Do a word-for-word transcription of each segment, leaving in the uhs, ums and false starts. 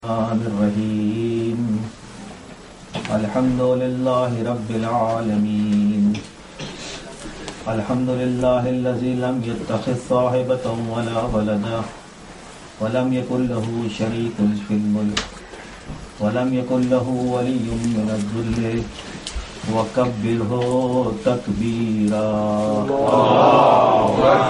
الرحمن الرحیم الحمد للہ رب العالمین الحمد للہ الذی لم يتخذ صاحبة ولا ولدا ولم يكن له شریک فی الملک ولم يكن له ولی من الذل وکبرہ تکبیرا۔ اللہ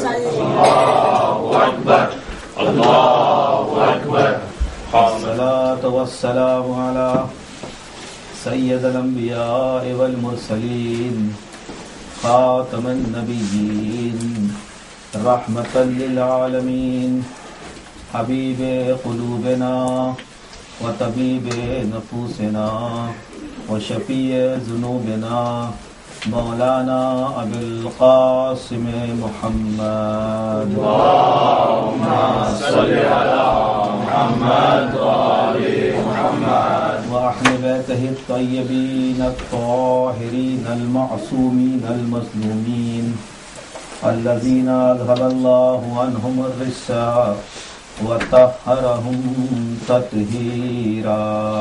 اکبر اللہ اکبر۔ الصلاة والسلام على سید الانبیاء والمرسلین خاتم النبیین رحمتا للعالمین حبیب قلوبنا وطبیب نفوسنا وشفیع ذنوبنا مولانا ابی القاسم محمد اللہم صلی علی محمد وآل محمد وأهل بيته الطيبين الطاهرين المعصومين المظلومين الذين أذهب الله عنهم الرجس وطهرهم تطهيرا۔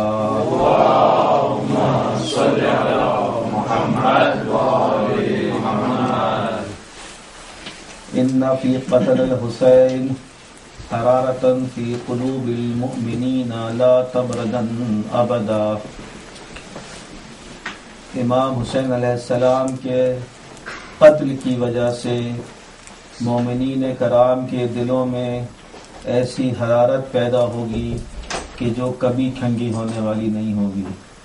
اللهم صل على محمد وآل محمد۔ إن في قتل الحسين حرارة في قلوب المؤمنين لا تبردن ابدا۔ امام حسین علیہ السلام کے قتل کی وجہ سے مومنین کرام کے دلوں میں ایسی حرارت پیدا ہوگی کہ جو کبھی ٹھنڈی ہونے والی نہیں ہوگی۔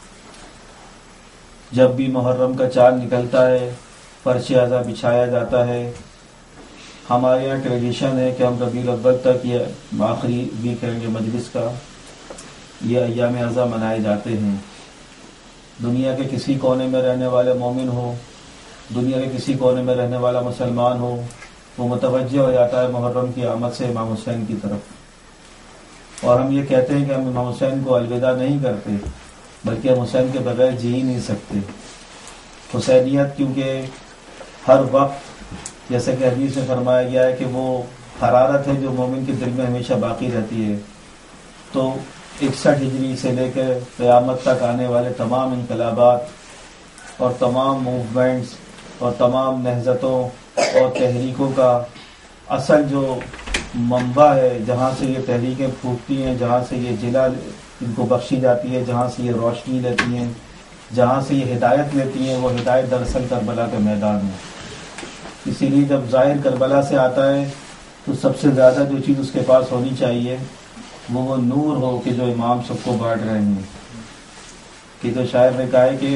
جب بھی محرم کا چاند نکلتا ہے فرش اعظم بچھایا جاتا ہے۔ ہمارے یہاں ٹریڈیشن ہے کہ ہم ربیع الاول تک یہ آخری ویکینڈ مجلس کا یہ ایام اعظم منائے جاتے ہیں۔ دنیا کے کسی کونے میں رہنے والے مومن ہو، دنیا کے کسی کونے میں رہنے والا مسلمان ہو، وہ متوجہ ہو جاتا ہے محرم کی آمد سے امام حسین کی طرف، اور ہم یہ کہتے ہیں کہ ہم امام حسین کو الوداع نہیں کرتے بلکہ ہم حسین کے بغیر جی ہی نہیں سکتے۔ حسینیت کیونکہ ہر وقت جیسا کہ حدیث میں فرمایا گیا ہے کہ وہ حرارت ہے جو مومن کے دل میں ہمیشہ باقی رہتی ہے، تو اکسٹھ ہجری سے لے کر قیامت تک آنے والے تمام انقلابات اور تمام موومنٹس اور تمام نہضتوں اور تحریکوں کا اصل جو منبع ہے، جہاں سے یہ تحریکیں پھوٹتی ہیں، جہاں سے یہ جلا ان کو بخشی جاتی ہے، جہاں سے یہ روشنی لیتی ہیں، جہاں سے یہ ہدایت لیتی ہیں، وہ ہدایت دراصل کربلا کا میدان ہے۔ اسی لیے جب ظاہر کربلا سے آتا ہے تو سب سے زیادہ جو چیز اس کے پاس ہونی چاہیے وہ وہ نور ہو کہ جو امام سب کو بانٹ رہے ہیں۔ کہ تو شاعر نے کہا ہے کہ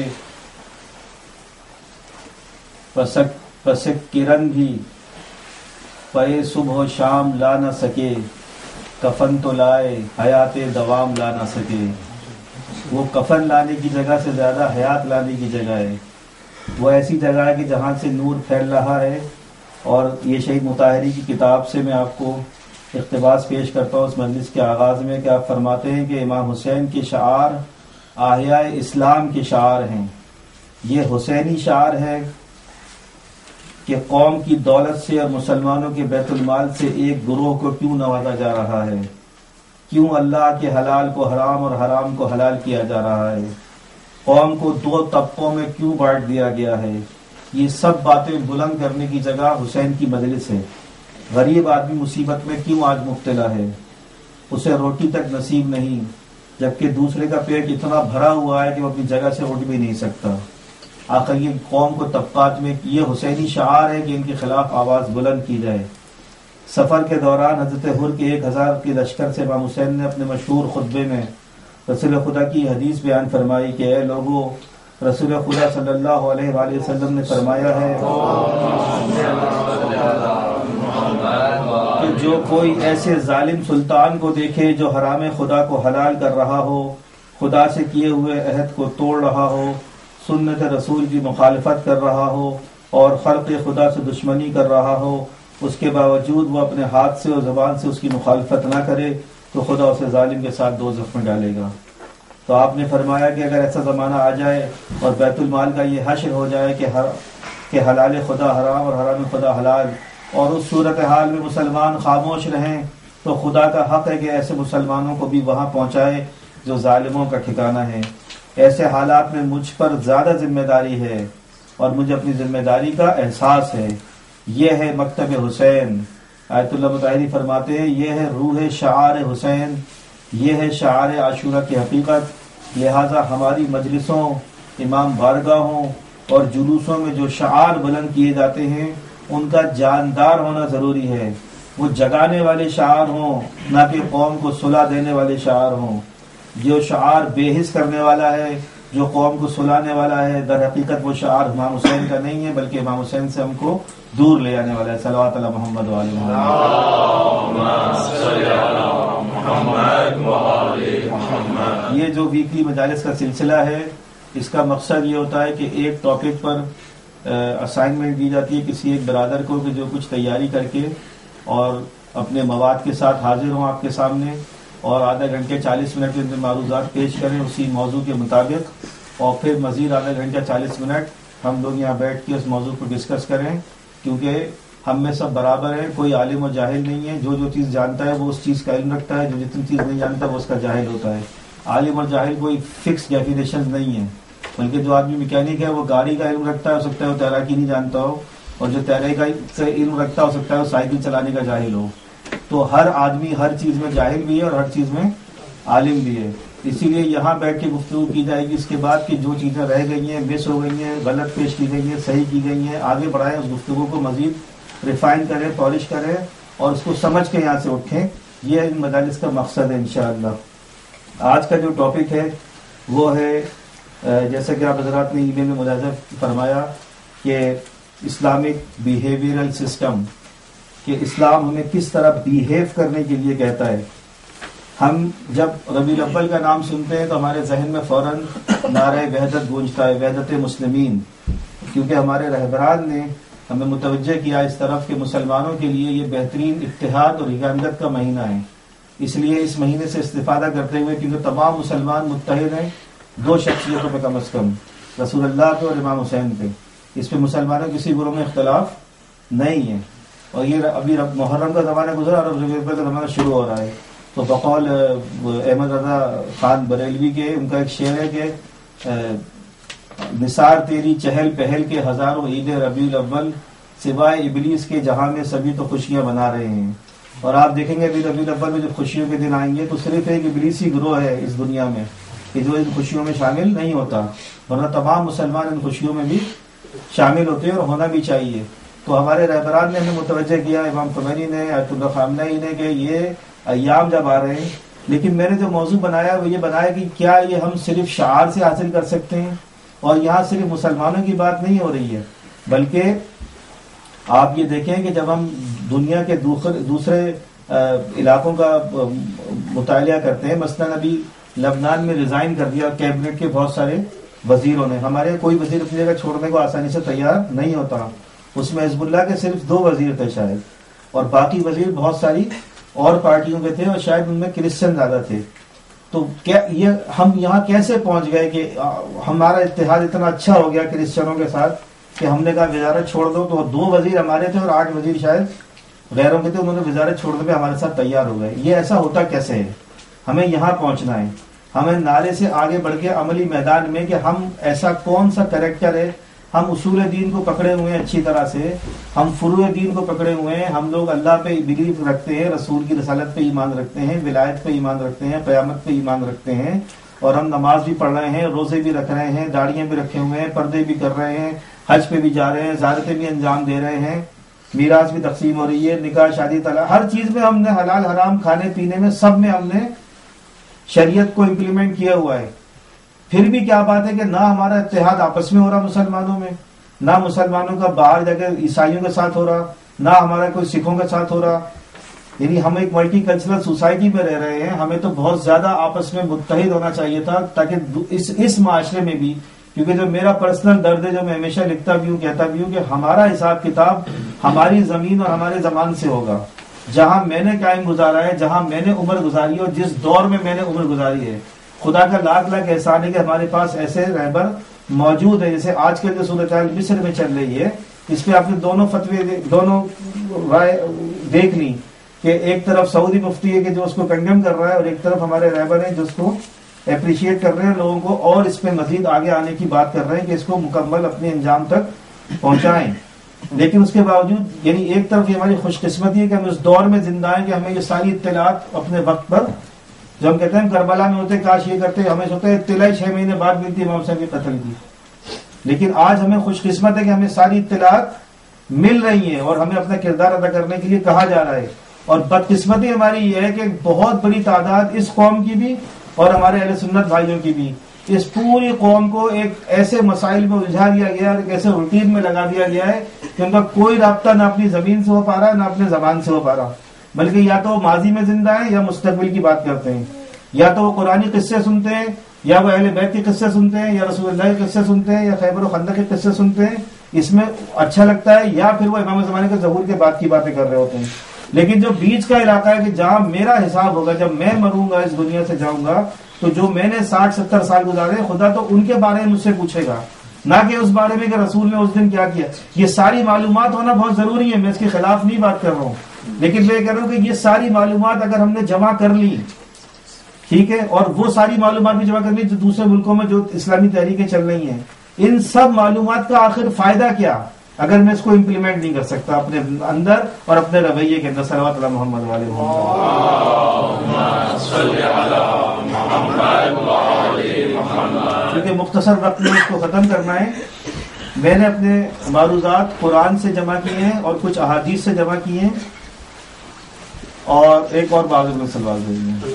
پسک پسک کرن بھی پے صبح و شام لا نہ سکے، کفن تو لائے حیات دوام لا نہ سکے۔ وہ کفن لانے کی جگہ سے زیادہ حیات لانے کی جگہ ہے۔ وہ ایسی جگہ ہے کہ جہاں سے نور پھیل رہا ہے۔ اور یہ شہید مطہری کی کتاب سے میں آپ کو اقتباس پیش کرتا ہوں اس مجلس کے آغاز میں، کہ آپ فرماتے ہیں کہ امام حسین کے شعار احیاء اسلام کے شعار ہیں۔ یہ حسینی شعار ہے کہ قوم کی دولت سے اور مسلمانوں کے بیت المال سے ایک گروہ کو کیوں نوازا جا رہا ہے، کیوں اللہ کے حلال کو حرام اور حرام کو حلال کیا جا رہا ہے، قوم کو دو طبقوں میں کیوں بانٹ دیا گیا ہے۔ یہ سب باتیں بلند کرنے کی جگہ حسین کی مجلس ہے۔ غریب آدمی مصیبت میں کیوں آج مبتلا ہے، اسے روٹی تک نصیب نہیں، جبکہ دوسرے کا پیٹ اتنا بھرا ہوا ہے کہ وہ اپنی جگہ سے اٹھ بھی نہیں سکتا۔ آخر یہ قوم کو طبقات میں یہ حسینی شعار ہے کہ ان کے خلاف آواز بلند کی جائے۔ سفر کے دوران حضرت حر کے ایک ہزار کے لشکر سے امام حسین نے اپنے مشہور خطبے میں رسول خدا کی حدیث بیان فرمائی کہ اے لوگو، رسول خدا صلی اللہ علیہ وآلہ وسلم نے فرمایا ہے کہ جو کوئی ایسے ظالم سلطان کو دیکھے جو حرام خدا کو حلال کر رہا ہو، خدا سے کیے ہوئے عہد کو توڑ رہا ہو، سنت رسول کی مخالفت کر رہا ہو اور خلق خدا سے دشمنی کر رہا ہو، اس کے باوجود وہ اپنے ہاتھ سے اور زبان سے اس کی مخالفت نہ کرے تو خدا اسے ظالم کے ساتھ دوزخ میں ڈالے گا۔ تو آپ نے فرمایا کہ اگر ایسا زمانہ آ جائے اور بیت المال کا یہ حشر ہو جائے کہ ہر کہ حلال خدا حرام اور حرام خدا حلال، اور اس صورتحال میں مسلمان خاموش رہیں تو خدا کا حق ہے کہ ایسے مسلمانوں کو بھی وہاں پہنچائے جو ظالموں کا ٹھکانہ ہے. ایسے حالات میں مجھ پر زیادہ ذمہ داری ہے اور مجھے اپنی ذمہ داری کا احساس ہے. یہ ہے مکتب حسین. آیت اللہ مطہری فرماتے ہیں یہ ہے روح شعار حسین، یہ ہے شعار عاشورہ کی حقیقت. لہذا ہماری مجلسوں، امام بارگاہوں اور جلوسوں میں جو شعار بلند کیے جاتے ہیں ان کا جاندار ہونا ضروری ہے. وہ جگانے والے شعار ہوں، نہ کہ قوم کو صلح دینے والے شعار ہوں. جو شعار بے حس کرنے والا ہے، جو قوم کو سلانے والا ہے، در حقیقت وہ شعار امام حسین کا نہیں ہے بلکہ امام حسین سے ہم کو دور لے آنے والا ہے. صلوات علی محمد و آل محمد. یہ جو ویکلی مجالس کا سلسلہ ہے اس کا مقصد یہ ہوتا ہے کہ ایک ٹاپک پر اسائنمنٹ دی جاتی ہے کسی ایک برادر کو کہ جو کچھ تیاری کر کے اور اپنے مواد کے ساتھ حاضر ہوں آپ کے سامنے اور آدھا گھنٹے چالیس منٹ میں معروضات پیش کریں اسی موضوع کے مطابق، اور پھر مزید آدھا گھنٹہ چالیس منٹ ہم لوگ یہاں بیٹھ کے اس موضوع پر ڈسکس کریں. کیونکہ ہم میں سب برابر ہیں، کوئی عالم و جاہل نہیں ہے. جو جو چیز جانتا ہے وہ اس چیز کا علم رکھتا ہے، جو جتنی چیز نہیں جانتا وہ اس کا جاہل ہوتا ہے. عالم اور جاہل کوئی فکس ڈیفینیشن نہیں ہے، بلکہ جو آدمی میکینک ہے وہ گاڑی کا علم رکھتا ہے، ہو سکتا ہے وہ تیراکی نہیں جانتا ہو، اور جو تیراکی کا علم رکھتا ہو سکتا ہے وہ سائیکل چلانے کا جاہل ہو. تو ہر آدمی ہر چیز میں جاہل بھی ہے اور ہر چیز میں عالم بھی ہے. اسی لیے یہاں بیٹھ کے گفتگو کی جائے گی اس کے بعد کہ جو چیزیں رہ گئی ہیں، مس ہو گئی ہیں، غلط پیش کی گئی ہیں، صحیح کی گئی ہیں، آگے بڑھائیں، اس گفتگو کو مزید ریفائن کریں، پالش کریں اور اس کو سمجھ کے یہاں سے اٹھیں. یہ ان مجالس کا مقصد ہے انشاءاللہ. آج کا جو ٹاپک ہے وہ ہے جیسا کہ آپ حضرات نے ای میل میں ملاحظہ فرمایا کہ اسلامک بیہیویئرل سسٹم، کہ اسلام ہمیں کس طرح بیہیو کرنے کے لیے کہتا ہے. ہم جب ربیع الاول کا نام سنتے ہیں تو ہمارے ذہن میں فوراً نعرہ وحدت گونجتا ہے، وحدت مسلمین، کیونکہ ہمارے رہبران نے ہمیں متوجہ کیا اس طرف کہ مسلمانوں کے لیے یہ بہترین اتحاد اور یگانگت کا مہینہ ہے. اس لیے اس مہینے سے استفادہ کرتے ہوئے کیونکہ تمام مسلمان متحد ہیں دو شخصیتوں پہ کم از کم، رسول اللہ پہ اور امام حسین پہ. اس پہ مسلمانوں کسی گروہ میں اختلاف نہیں ہے. اور یہ ابھی محرم کا زمانہ گزرا اور اب ربیع الاول کا زمانہ شروع ہو رہا ہے. تو بقول احمد رضا خان بریلوی کے ان کا ایک شعر ہے کہ نثار تیری چہل پہل کے ہزاروں عید ربیع الاول، سوائے ابلیس کے جہاں میں سبھی تو خوشیاں منا رہے ہیں. اور آپ دیکھیں گے ابھی ربیع الاول میں جب خوشیوں کے دن آئیں گے تو صرف ایک ابلیسی گروہ ہے اس دنیا میں کہ جو ان خوشیوں میں شامل نہیں ہوتا، ورنہ تمام مسلمان ان خوشیوں میں بھی شامل ہوتے ہیں اور ہونا بھی چاہیے. تو ہمارے رہبران نے ہمیں متوجہ کیا، امام خمینی نے، آیت اللہ خامنئی نے، کہ یہ ایام جب آ رہے ہیں، لیکن میں نے جو موضوع بنایا وہ یہ بنایا کہ کیا یہ ہم صرف شعار سے حاصل کر سکتے ہیں. اور یہاں صرف مسلمانوں کی بات نہیں ہو رہی ہے، بلکہ آپ یہ دیکھیں کہ جب ہم دنیا کے دوسرے علاقوں کا مطالعہ کرتے ہیں، مثلاً ابھی لبنان میں ریزائن کر دیا کیبنٹ کے بہت سارے وزیروں نے. ہمارے کوئی وزیر اپنی جگہ چھوڑنے کو آسانی سے تیار نہیں ہوتا. اس میں حزب اللہ کے صرف دو وزیر تھے شاید، اور باقی وزیر بہت ساری اور پارٹیوں کے تھے اور شاید ان میں کرسچن زیادہ تھے. تو کیا یہ ہم یہاں کیسے پہنچ گئے کہ ہمارا اتحاد اتنا اچھا ہو گیا کرسچنوں کے ساتھ کہ ہم نے کہا وزارت چھوڑ دو؟ تو دو وزیر ہمارے تھے اور آٹھ وزیر شاید غیروں کے تھے، انہوں نے وزارت چھوڑنے پہ ہمارے ساتھ تیار ہو گئے. یہ ایسا ہوتا کیسے ہے؟ ہمیں یہاں پہنچنا ہے. ہمیں نعرے سے آگے بڑھ کے عملی میدان میں کہ ہم ایسا کون سا کریکٹر ہے. ہم اصول دین کو پکڑے ہوئے ہیں اچھی طرح سے، ہم فروع دین کو پکڑے ہوئے ہیں، ہم لوگ اللہ پہ بلیو رکھتے ہیں، رسول کی رسالت پہ ایمان رکھتے ہیں، ولایت پہ ایمان رکھتے ہیں، قیامت پہ ایمان رکھتے ہیں، اور ہم نماز بھی پڑھ رہے ہیں، روزے بھی رکھ رہے ہیں، داڑیاں بھی رکھے ہوئے ہیں، پردے بھی کر رہے ہیں، حج پہ بھی جا رہے ہیں، زیارتیں بھی انجام دے رہے ہیں، میراث بھی تقسیم ہو رہی ہے، نکاح شادی طلاق، ہر چیز میں ہم نے حلال حرام کھانے پینے میں سب میں ہم نے شریعت کو امپلیمنٹ کیا ہوا ہے. پھر بھی کیا بات ہے کہ نہ ہمارا اتحاد آپس میں ہو رہا مسلمانوں میں، نہ مسلمانوں کا باہر جا کے عیسائیوں کے ساتھ ہو رہا، نہ ہمارا کوئی سکھوں کے ساتھ ہو رہا. یعنی ہم ایک ملٹی کلچرل سوسائٹی میں رہ رہے ہیں. ہمیں تو بہت زیادہ آپس میں متحد ہونا چاہیے تھا تاکہ اس اس معاشرے میں بھی، کیونکہ جو میرا پرسنل درد ہے، جو میں ہمیشہ لکھتا بھی ہوں کہتا بھی ہوں کہ ہمارا حساب کتاب ہماری زمین اور ہمارے زمان سے ہوگا، جہاں میں نے قائم گزارا ہے، جہاں میں نے عمر گزاری ہے اور جس دور میں میں نے عمر گزاری ہے. خدا کا لاکھ لاکھ احسان ہے کہ ہمارے پاس ایسے رہبر موجود ہیں. جیسے آج کل جو صورتحال مصر میں چل رہی ہے، اس پہ آپ نے دونوں فتوے دونوں رائے دیکھ لی کہ ایک طرف سعودی مفتی ہے کہ جو اس کو کنڈیم کر رہا ہے، اور ایک طرف ہمارے رہبر ہیں جو اس کو اپریشیٹ کر رہے ہیں لوگوں کو، اور اس پہ مزید آگے آنے کی بات کر رہے ہیں کہ اس کو مکمل اپنے انجام تک پہنچائیں. لیکن اس کے باوجود یعنی ایک طرف یہ ہماری خوش قسمتی ہے کہ ہم اس دور میں زندہ ہیں کہ ہمیں یہ ساری اطلاعات اپنے وقت پر، جو ہم کہتے ہیں کربلا میں ہوتے کاش یہ کرتے، ہمیں ہوتا ہے اطلاع چھ مہینے بعد ملتی ہے امام حسین کے قتل کی. لیکن آج ہمیں خوش قسمت ہے کہ ہمیں ساری اطلاعات مل رہی ہیں اور ہمیں اپنا کردار ادا کرنے کے لیے کہا جا رہا ہے. اور بدقسمتی ہماری یہ ہے کہ بہت بڑی تعداد اس قوم کی بھی اور ہمارے اہل سنت بھائیوں کی بھی، اس پوری قوم کو ایک ایسے مسائل میں الجھا دیا گیا اور ایک ایسے روٹین میں لگا دیا گیا ہے کہ ان کا کوئی رابطہ نہ اپنی زمین سے ہو پا رہا ہے نہ اپنے زبان سے ہو پا رہا، بلکہ یا تو وہ ماضی میں زندہ ہیں یا مستقبل کی بات کرتے ہیں، یا تو وہ قرآنی قصے سنتے ہیں یا وہ اہل بیت کے قصے سنتے ہیں یا رسول اللہ کے قصے سنتے ہیں یا خیبر و خندق کے قصے سنتے ہیں، اس میں اچھا لگتا ہے، یا پھر وہ امام زمانے کے ظہور کے بعد کی باتیں کر رہے ہوتے ہیں. لیکن جو بیچ کا علاقہ ہے کہ جہاں میرا حساب ہوگا، جب میں مروں گا اس دنیا سے جاؤں گا، تو جو میں نے ساٹھ ستر سال گزارے خدا تو ان کے بارے میں مجھ سے پوچھے گا، نہ کہ اس بارے میں کہ رسول نے اس دن کیا کیا. یہ ساری معلومات ہونا بہت ضروری ہے، میں اس کے خلاف نہیں بات کر رہا ہوں، لیکن میں کہہ رہا ہوں کہ یہ ساری معلومات اگر ہم نے جمع کر لی، ٹھیک ہے، اور وہ ساری معلومات بھی جمع کر لی جو دوسرے ملکوں میں جو اسلامی تحریکیں چل رہی ہیں، ان سب معلومات کا آخر فائدہ کیا اگر میں اس کو امپلیمنٹ نہیں کر سکتا اپنے اندر اور اپنے رویے کے اندر. صلوات اللہ محمد علیہ محمد. کیونکہ مختصر وقت میں اس کو ختم کرنا ہے، میں نے اپنے معروضات قرآن سے جمع کیے ہیں اور کچھ احادیث سے جمع کیے ہیں، اور ایک اور بعض میں سلوات بھیجیں گے.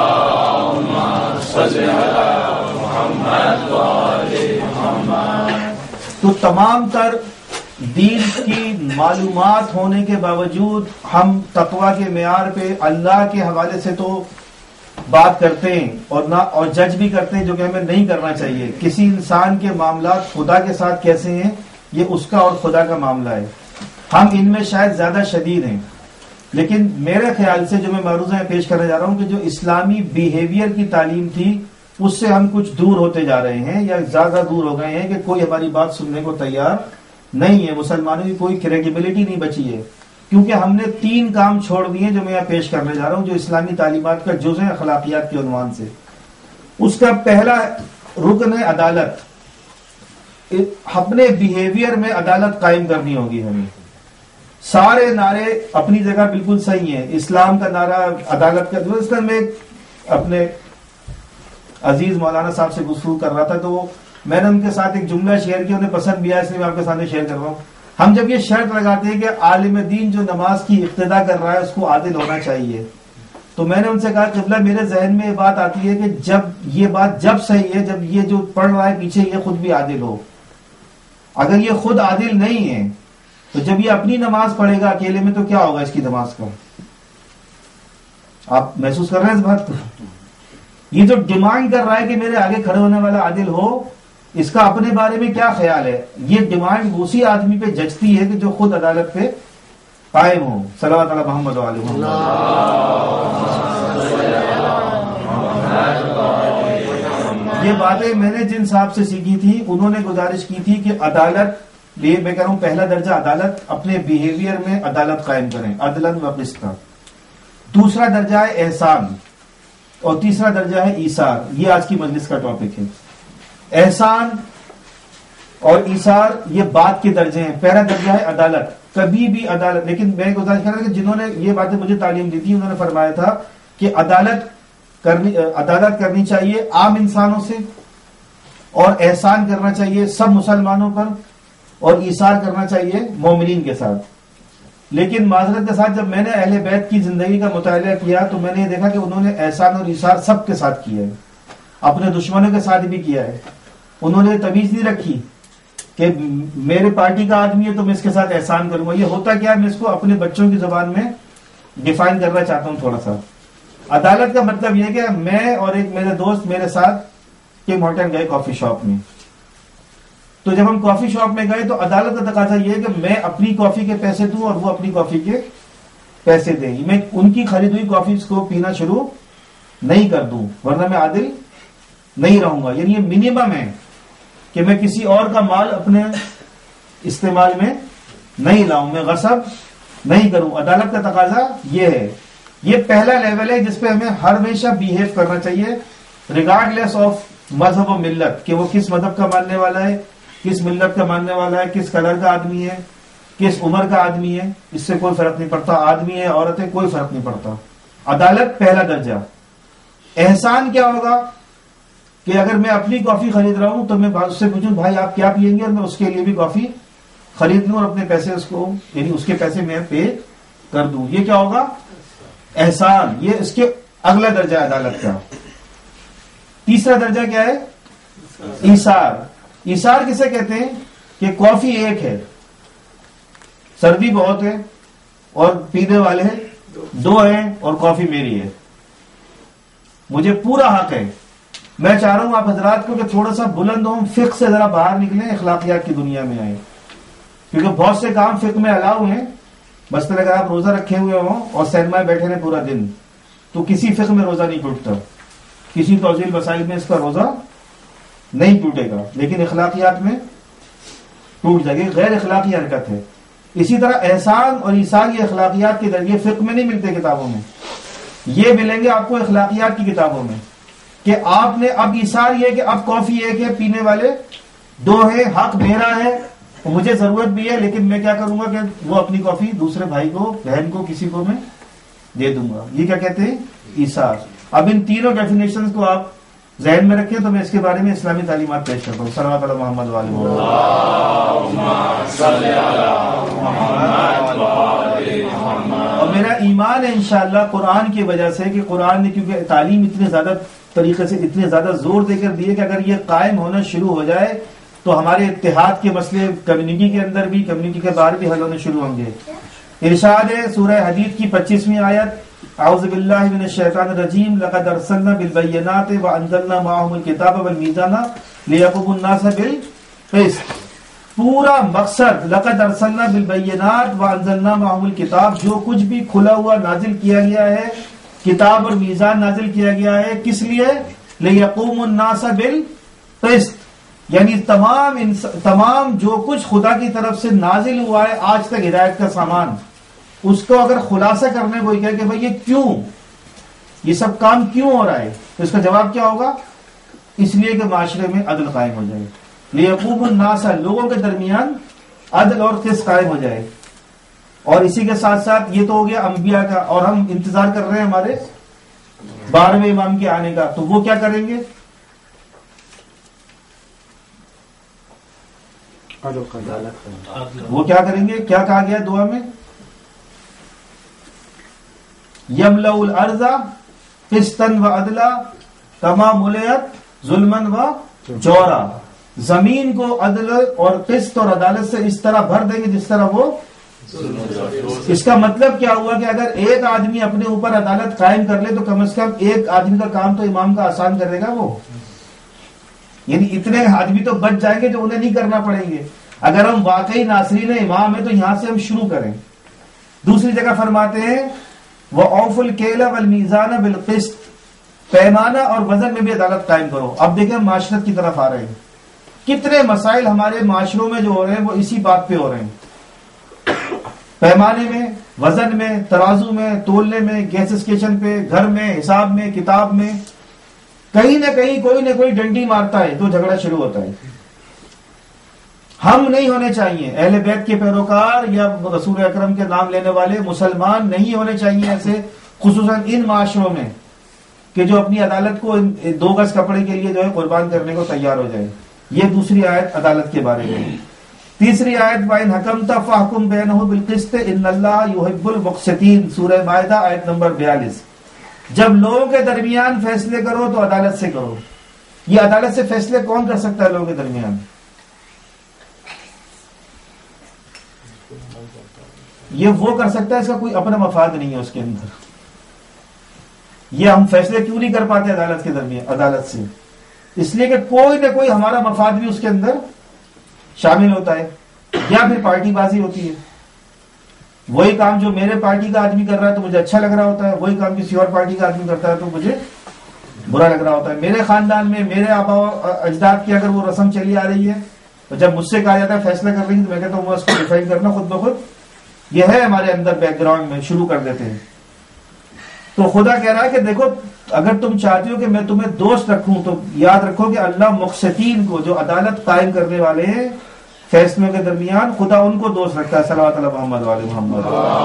تو تمام تر دین کی معلومات ہونے کے باوجود ہم تقویٰ کے معیار پہ اللہ کے حوالے سے تو بات کرتے ہیں اور نہ اور جج بھی کرتے ہیں، جو کہ ہمیں نہیں کرنا چاہیے. کسی انسان کے معاملات خدا کے ساتھ کیسے ہیں یہ اس کا اور خدا کا معاملہ ہے، ہم ان میں شاید زیادہ شدید ہیں. لیکن میرے خیال سے جو میں معروضہ میں پیش کرنے جا رہا ہوں کہ جو اسلامی بیہیویئر کی تعلیم تھی اس سے ہم کچھ دور ہوتے جا رہے ہیں یا زیادہ دور ہو گئے ہیں کہ کوئی ہماری بات سننے کو تیار نہیں ہے. مسلمانوں کی کوئی کریڈیبلٹی نہیں بچی ہے، کیونکہ ہم نے تین کام چھوڑ دیے جو میں یہاں پیش کرنے جا رہا ہوں، جو اسلامی تعلیمات کا جزء ہے اخلاقیات کے عنوان سے. اس کا پہلا رکن ہے عدالت. اپنے بیہیویئر میں عدالت قائم کرنی ہوگی ہمیں. سارے نعرے اپنی جگہ بالکل صحیح ہیں، اسلام کا نعرہ، عدالت کا. اس میں میں اپنے عزیز مولانا صاحب سے گفتگو کر رہا تھا تو میں نے ان کے ساتھ ایک جملہ شیئر کیا، انہیں پسند بھی آیا، اس لیے میں آپ کے سامنے شیئر کر رہا ہوں. ہم جب یہ شرط لگاتے ہیں کہ عالم دین جو نماز کی ابتدا کر رہا ہے اس کو عادل ہونا چاہیے، تو میں نے ان سے کہا قبلہ میرے ذہن میں یہ بات آتی ہے کہ جب یہ بات جب صحیح ہے جب یہ جو پڑھ رہا ہے پیچھے یہ خود بھی عادل ہو. اگر یہ خود عادل نہیں ہے تو جب یہ اپنی نماز پڑھے گا اکیلے میں تو کیا ہوگا اس کی نماز کا؟ آپ محسوس کر رہے ہیں اس بات کو؟ یہ جو ڈیمانڈ کر رہا ہے کہ میرے آگے کھڑے ہونے والا عادل ہو، اس کا اپنے بارے میں کیا خیال ہے؟ یہ ڈیمانڈ اسی آدمی پہ جچتی ہے کہ جو خود عدالت پہ قائم ہو. صلوات علی محمد وعلی محمد. یہ باتیں میں نے جن صاحب سے سیکھی تھی انہوں نے گزارش کی تھی کہ عدالت، یہ میں کہہ رہا ہوں پہلا درجہ عدالت، اپنے بیہیویئر میں عدالت قائم کریں، عدلاً و قسطاً. دوسرا درجہ ہے احسان، اور تیسرا درجہ ہے ایثار. یہ آج کی مجلس کا ٹاپک ہے. احسان اور ایثار یہ بات کے درجے ہیں. پہلا درجہ ہے عدالت. کبھی بھی عدالت، لیکن میں گزارش کر رہا ہوں کہ جنہوں نے یہ باتیں مجھے تعلیم دی تھی انہوں نے فرمایا تھا کہ عدالت کرنی عدالت کرنی چاہیے عام انسانوں سے، اور احسان کرنا چاہیے سب مسلمانوں پر، اور ایثار کرنا چاہیے مومنین کے ساتھ. لیکن معذرت کے ساتھ جب میں نے اہل بیت کی زندگی کا مطالعہ کیا تو میں نے یہ دیکھا کہ انہوں نے احسان اور ایثار سب کے ساتھ کیا ہے، اپنے دشمنوں کے ساتھ بھی کیا ہے. انہوں نے تمیز نہیں رکھی کہ میرے پارٹی کا آدمی ہے تو میں اس کے ساتھ احسان کروں گا. یہ ہوتا کیا ہے، میں اس کو اپنے بچوں کی زبان میں ڈیفائن کرنا چاہتا ہوں تھوڑا سا. عدالت کا مطلب یہ کہ میں اور ایک میرے دوست میرے ساتھ کنگ ہاٹن گئے کافی شاپ میں. تو جب ہم کافی شاپ میں گئے تو عدالت کا تقاضا یہ ہے کہ میں اپنی کافی کے پیسے دوں اور وہ اپنی کافی کے پیسے دیں. میں ان کی خرید ہوئی کافی کو پینا شروع نہیں کر دوں ورنہ میں عادل نہیں رہوں گا. یعنی یہ منیمم ہے کہ میں کسی اور کا مال اپنے استعمال میں نہیں لاؤں، میں غصب نہیں کروں. عدالت کا تقاضا یہ ہے. یہ پہلا لیول ہے جس پہ ہمیں ہر ہمیشہ بیہیو کرنا چاہیے ریگارڈ لیس آف مذہب و ملت, کہ وہ کس مذہب کا ماننے والا ہے, کس ملت کا ماننے والا ہے, کس کلر کا آدمی ہے, کس عمر کا آدمی ہے, اس سے کوئی فرق نہیں پڑتا. آدمی ہے, عورت ہے, کوئی فرق نہیں پڑتا. عدالت پہلا درجہ. احسان کیا ہوگا کہ اگر میں اپنی کافی خرید رہا ہوں تو میں اس سے پوچھوں بھائی آپ کیا پیئیں گے, اور میں اس کے لیے بھی کافی خرید لوں اور اپنے پیسے اس کو یعنی اس کے پیسے میں پے کر دوں. یہ کیا ہوگا؟ احسان. یہ اس کے اگلا درجہ ہے عدالت کا. تیسرا درجہ کیا ہے؟ ایثار. ایثار کسے کہتے ہیں کہ کافی ایک ہے, سردی بہت ہے اور پینے والے دو ہیں اور کافی میری ہے, مجھے پورا حق ہے. میں چاہ رہا ہوں آپ حضرات کو کہ تھوڑا سا بلند ہوں, فقہ سے ذرا باہر نکلیں, اخلاقیات کی دنیا میں آئیں, کیونکہ بہت سے کام فقہ میں الاؤ ہیں. بس اگر آپ روزہ رکھے ہوئے ہوں اور سینما میں بیٹھے رہے پورا دن تو کسی فقہ میں روزہ نہیں ٹوٹتا, کسی توضیح مسائل میں اس کا روزہ نہیں ٹوٹے گا, لیکن اخلاقیات میں ٹوٹ جائے گی. غیر اخلاقی حرکت ہے. اسی طرح احسان اور ایثار یہ اخلاقیات کے ذریعے فقہ میں نہیں ملتے کتابوں میں, یہ ملیں گے آپ کو اخلاقیات کی کتابوں میں, کہ آپ نے اب ایثار یہ کہ اب کافی ایک ہے, پینے والے دو ہیں, حق میرا ہے, مجھے ضرورت بھی ہے, لیکن میں کیا کروں گا کہ وہ اپنی کافی دوسرے بھائی کو, بہن کو, کسی کو میں دے دوں گا. یہ کیا کہتے ہیں؟ ایثار. اب ان تینوں ڈیفینیشنز کو آپ ذہن میں رکھیں تو میں اس کے بارے میں اسلامی تعلیمات پیش کرتا ہوں. صلوات علی محمد وعلی محمد. اور میرا ایمان ہے انشاءاللہ قرآن کی وجہ سے, کہ قرآن نے کیونکہ تعلیم اتنے زیادہ طریقے سے اتنے زیادہ زور دے کر دیے کہ اگر یہ قائم ہونا شروع ہو جائے تو ہمارے اتحاد کے مسئلے کمیونٹی کے اندر بھی, کمیونٹی کے باہر بھی حل ہونے شروع ہوں گے. ارشاد ہے سورہ حدید کی پچیسویں آیت, اعوذ باللہ من الشیطان الرجیم, لقد ارسلنا بالبینات وانزلنا معهم الکتاب والمیزان لیقوم الناس بالقسط. پورا مقصد لقد ارسلنا بالبینات وانزلنا معهم الکتاب, جو کچھ بھی کھلا ہوا نازل کیا گیا ہے, کتاب اور میزان نازل کیا گیا ہے, کس لیے؟ لیقوم الناس بالقسط. یعنی تمام تمام جو کچھ خدا کی طرف سے نازل ہوا ہے آج تک ہدایت کا سامان, اس کو اگر خلاصہ کرنے کو کہے کہ بھئی یہ کیوں, یہ سب کام کیوں ہو رہا ہے, تو اس کا جواب کیا ہوگا؟ اس لیے کہ معاشرے میں عدل قائم ہو جائے. لیقوم الناس, لوگوں کے درمیان عدل اور قسط قائم ہو جائے. اور اسی کے ساتھ ساتھ یہ تو ہو گیا انبیاء کا, اور ہم انتظار کر رہے ہیں ہمارے بارہویں امام کے آنے کا, تو وہ کیا کریں گے؟ وہ کیا کریں گے؟ کیا کہا گیا دعا میں؟ یملأ الارض قسطا وعدلا کما ملئت ظلما وجورا. زمین کو عدل اور قسط اور عدالت سے اس طرح بھر دیں گے جس طرح وہ. اس کا مطلب کیا ہوا کہ اگر ایک آدمی اپنے اوپر عدالت قائم کر لے تو کم از کم ایک آدمی کا کام تو امام کا آسان کرے گا وہ, یعنی اتنے آدمی تو بچ جائیں گے جو انہیں نہیں کرنا پڑیں گے. اگر ہم واقعی ناصرین امام ہیں تو یہاں سے ہم شروع کریں. دوسری جگہ فرماتے ہیں وَأَوْفُوا الْكَيْلَ وَالْمِيزَانَ بِالْقِسْطِ, پیمانہ اور وزن میں بھی عدالت قائم کرو. اب دیکھیں ہم معاشرت کی طرف آ رہے ہیں, کتنے مسائل ہمارے معاشروں میں جو ہو رہے ہیں وہ اسی بات پہ ہو رہے ہیں. پیمانے میں, وزن میں, ترازو میں, تولنے میں, گیس اسٹیشن پہ, گھر میں, حساب میں, کتاب میں, کہیں نہ کہیں کوئی نہ کوئی ڈنڈی مارتا ہے تو جھگڑا شروع ہوتا ہے. ہم نہیں ہونے چاہیے, اہل بیت کے پیروکار یا رسول اکرم کے نام لینے والے مسلمان نہیں ہونے چاہیے ایسے, خصوصاً ان معاشروں میں کہ جو اپنی عدالت کو دو گز کپڑے کے لیے جو ہے قربان کرنے کو تیار ہو جائے. یہ دوسری آیت عدالت کے بارے میں. تیسری آیت وَإِنْ حَكَمْتَ فَاحْكُمْ بَيْنَهُمْ بِالْقِسْطِ إِنَّ اللَّهَ يُحِبُّ الْمُقْسِطِينَ. سورہ مائدہ آیت نمبر بیالیس. جب لوگوں کے درمیان فیصلے کرو تو عدالت سے کرو. یہ عدالت سے فیصلے کون کر سکتا ہے لوگوں کے درمیان؟ یہ وہ کر سکتا ہے, اس کا کوئی اپنا مفاد نہیں ہے اس کے اندر. یہ ہم فیصلے کیوں نہیں کر پاتے عدالت کے درمیان عدالت سے؟ اس لیے کہ کوئی نہ کوئی ہمارا مفاد بھی اس کے اندر شامل ہوتا ہے, یا پھر پارٹی بازی ہوتی ہے. وہی کام جو میرے پارٹی کا آدمی کر رہا ہے تو مجھے اچھا لگ رہا ہوتا ہے, وہی کام کسی اور پارٹی کا آدمی کرتا ہے تو مجھے برا لگ رہا ہوتا ہے. میرے خاندان میں میرے آبا و اجداد کی اگر وہ رسم چلی آ رہی ہے تو جب مجھ سے کہا جاتا ہے فیصلہ کر رہی تو میں کہتا ہوں اس کو ڈیفائن کرنا خود بخود یہ ہے ہمارے اندر بیک گراؤنڈ میں، شروع کر دیتے ہیں. تو خدا کہہ رہا ہے کہ دیکھو اگر تم چاہتے ہو کہ میں تمہیں دوست رکھوں تو یاد رکھو کہ اللہ مقسطین کو، جو عدالت قائم کرنے والے ہیں فیصلوں کے درمیان، خدا ان کو دوست رکھتا ہے. صلوات علی محمد وعلی محمد.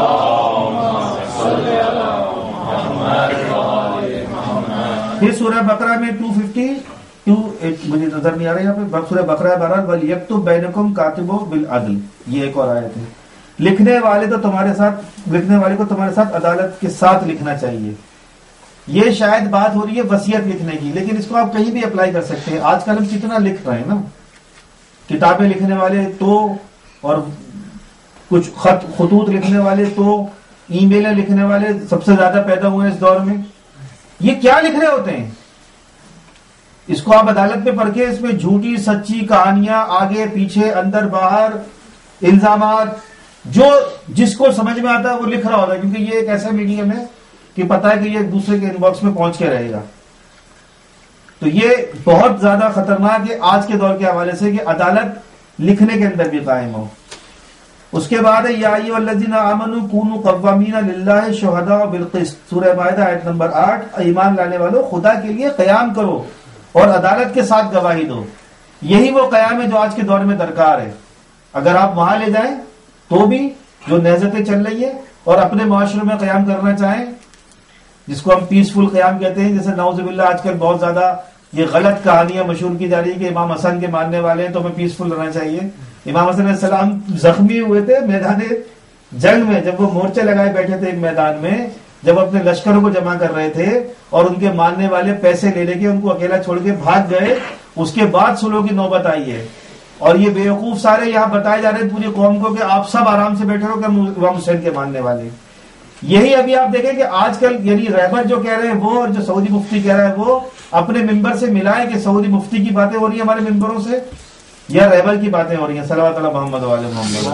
پھر سورہ بقرہ میں دو سو باون، مجھے نظر نہیں آ رہا یہاں پہ، سورہ بقرہ بہرحال وَلْيَكْتُبْ بَيْنَكُمْ كَاتِبٌ بِالْعَدْلِ، یہ ایک اور آیت ہے. لکھنے والے تو تمہارے ساتھ لکھنے والے کو تمہارے ساتھ عدالت کے ساتھ لکھنا چاہیے. یہ شاید بات ہو رہی ہے وصیت لکھنے کی، لیکن اس کو آپ کہیں بھی اپلائی کر سکتے ہیں. آج کل ہم کتنا لکھ رہے ہیں نا، کتابیں لکھنے والے تو، اور کچھ خط خطوط لکھنے والے تو، ای میلیں لکھنے والے سب سے زیادہ پیدا ہوئے اس دور میں. یہ کیا لکھ رہے ہوتے ہیں؟ اس کو آپ عدالت میں پڑھ کے اس میں جھوٹی سچی کہانیاں، آگے پیچھے اندر باہر الزامات، جو جس کو سمجھ میں آتا ہے وہ لکھ رہا ہوتا ہے، کیونکہ یہ ایک ایسا میڈیم ہے کہ پتا ہے کہ یہ ایک دوسرے کے ان باکس میں پہنچ کے رہے گا. تو یہ بہت زیادہ خطرناک ہے آج کے دور کے حوالے سے کہ عدالت لکھنے کے اندر بھی قائم ہو. اس کے بعد ہے یا ایھا الذین آمنوا کونوا قوامین للہ شہداء بالقسط، سورہ مائدہ آیت نمبر آٹھ. ایمان لانے والوں خدا کے لیے قیام کرو اور عدالت کے ساتھ گواہی دو. یہی وہ قیام ہے جو آج کے دور میں درکار ہے. اگر آپ وہاں لے جائیں تو بھی جو نہضتیں چل رہی ہیں، اور اپنے معاشرے میں قیام کرنا چاہیں جس کو ہم پیسفل قیام کہتے ہیں، جیسے نعوذ باللہ آج کل بہت زیادہ یہ غلط کہانیاں مشہور کی جا رہی ہے کہ امام حسن کے ماننے والے ہیں تو ہمیں پیسفل رہنا چاہیے. امام حسن علیہ السلام زخمی ہوئے تھے میدان جنگ میں، جب وہ مورچے لگائے بیٹھے تھے ایک میدان میں، جب اپنے لشکروں کو جمع کر رہے تھے اور ان کے ماننے والے پیسے لے لے کے ان کو اکیلا چھوڑ کے بھاگ گئے. اس کے بعد سلو کی نوبت آئی ہے، اور یہ بیوقوف سارے یہاں بتائے جا رہے ہیں پوری قوم کو کہ آپ سب آرام سے بیٹھے رہو کہ امام حسین کے ماننے والے. یہی ابھی آپ دیکھیں کہ آج کل یعنی رہبر جو کہہ رہے ہیں وہ، اور جو سعودی مفتی کہہ رہا ہے وہ، اپنے ممبر سے ملائیں کہ سعودی مفتی کی باتیں ہو رہی ہیں ہمارے ممبروں سے یا رہبر کی باتیں ہو رہی ہیں. صلوات علی محمد وعلی محمد.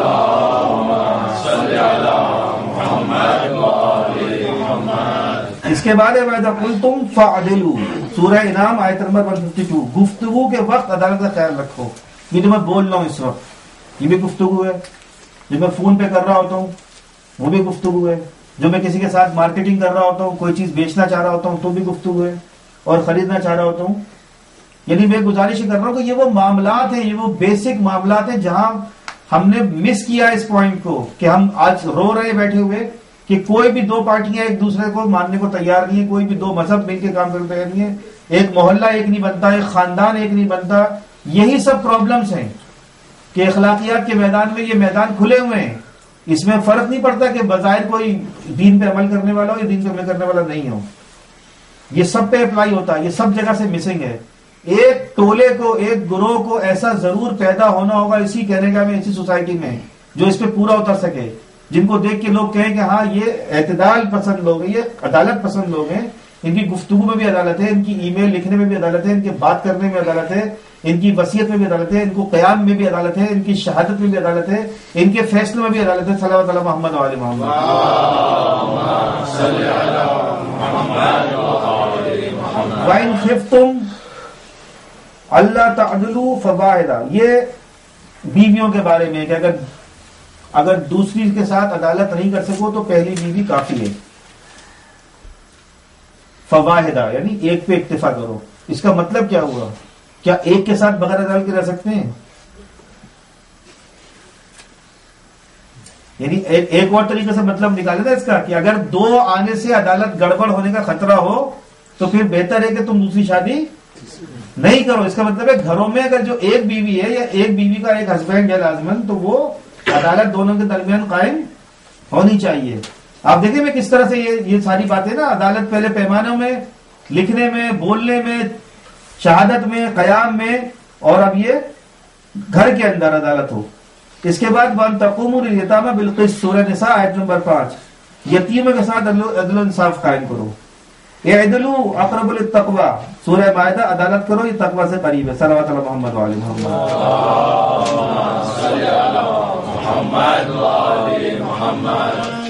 اس کے بعد وَإِذَا قُلْتُمْ فَاعْدِلُوا، سورہ انعام آیت نمبر ایک سو بائیس. گفتگو کے وقت عدالت کا خیال رکھو. یہ جو میں بول رہا ہوں اس وقت یہ بھی گفتگو ہے. جو میں فون پہ کر رہا ہوتا ہوں وہ بھی گفتگو ہے. جو میں کسی کے ساتھ مارکیٹنگ کر رہا ہوتا ہوں، کوئی چیز بیچنا چاہ رہا ہوتا ہوں تو بھی گفتگو ہے، اور خریدنا چاہ رہا ہوتا ہوں. یعنی میں گزارش کر رہا ہوں کہ یہ وہ معاملات ہیں، یہ وہ بیسک معاملات ہیں جہاں ہم نے مس کیا اس پوائنٹ کو کہ ہم آج رو رہے بیٹھے ہوئے کہ کوئی بھی دو پارٹیاں ایک دوسرے کو ماننے کو تیار نہیں ہے، کوئی بھی دو مذہب مل کے کام کرنے کو تیار نہیں ہے، ایک محلہ ایک نہیں بنتا، ایک خاندان ایک نہیں بنتا. یہی سب پرابلمز ہیں کہ اخلاقیات کے میدان میں یہ میدان کھلے ہوئے ہیں. اس میں فرق نہیں پڑتا کہ بظاہر کوئی دین پہ عمل کرنے والا ہو یا دین پہ عمل کرنے والا نہیں ہو، یہ سب پہ اپلائی ہوتا ہے. یہ سب جگہ سے مسنگ ہے. ایک ٹولے کو، ایک گروہ کو ایسا ضرور پیدا ہونا ہوگا اسی کہنے کا میں اسی سوسائٹی میں جو اس پہ پورا اتر سکے، جن کو دیکھ کے لوگ کہیں کہ ہاں یہ اعتدال پسند لوگ ہیں، یہ عدالت پسند لوگ ہیں. ان کی گفتگو میں بھی عدالت ہے، ان کی ای میل لکھنے میں بھی عدالت ہے، ان کے بات کرنے میں عدالت ہے، ان کی وصیت میں بھی عدالت ہے، ان کو قیام میں بھی عدالت ہے، ان کی شہادت میں بھی عدالت ہے، ان کے فیصلوں میں بھی عدالت ہے. صلی اللہ علیہ محمد وعلی محمد. وَإِنْ خِفْتُمْ اللہ تعدلوا فواحدہ، یہ بیویوں کے بارے میں کہ اگر اگر دوسری کے ساتھ عدالت نہیں کر سکو تو پہلی بیوی کافی ہے. فواحدہ یعنی ایک پہ اکتفا کرو. اس کا مطلب کیا ہوا؟ کیا ایک کے ساتھ بغیر عدالت کے رہ سکتے ہیں؟ یعنی ایک اور طریقے سے مطلب نکالے تھا اس کا کہ اگر دو آنے سے عدالت گڑبڑ ہونے کا خطرہ ہو تو پھر بہتر ہے کہ تم دوسری شادی نہیں کرو. اس کا مطلب ہے گھروں میں اگر جو ایک بیوی ہے یا ایک بیوی کا ایک ہسبینڈ ہے لازمن، تو وہ عدالت دونوں کے درمیان قائم ہونی چاہیے. آپ دیکھیں میں کس طرح سے یہ یہ ساری باتیں نا، عدالت پہلے پیمانوں میں، لکھنے میں، بولنے میں، شہادت میں، قیام میں، اور اب یہ گھر کے اندر عدالت ہو. اس کے بعد وَأَن تَقُومُوا لِلْيَتَامَىٰ بِالْقِسْطِ، سورہ نساء آیت نمبر پانچ. یتیموں کے ساتھ عدل و انصاف قائم کرو. اعدلوا اقرب للتقوی، سورہ مائدہ عدالت کرو یہ تقوی سے قریب ہے. صلوات علی محمد وعلی محمد.